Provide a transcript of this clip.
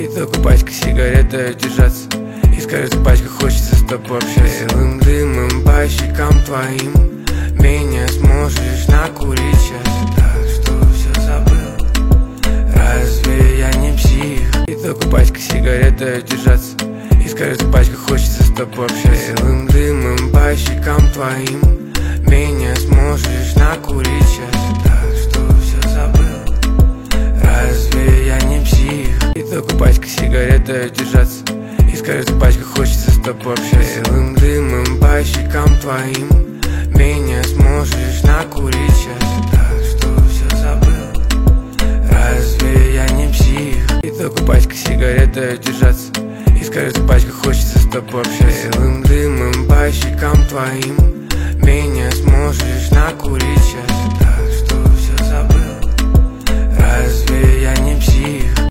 И только пачка сигарет дает держаться. Из каждой пачки хочется с тобой общаться. Белым дымом по щекам твоим меня сможешь накурить сейчас. Так что все забыл, разве я не псих? И только пачка сигарет дает держаться. Из каждой пачки хочется с тобой общаться. Белым дымом по щекам твоим меня сможешь накурить сейчас. Так что все забыл, разве я не псих? И только пачка сигарет дает держаться. Из каждой пачки хочется с тобой общаться. Белым дымом по щекам твоим меня сможешь накурить сейчас. Так что все забыл, разве я не псих? И только пачка сигарет дает держаться. Из каждой пачки хочется с тобой общаться. Белым дымом по щекам твоим меня сможешь накурить сейчас. Так что все забыл, разве я не псих?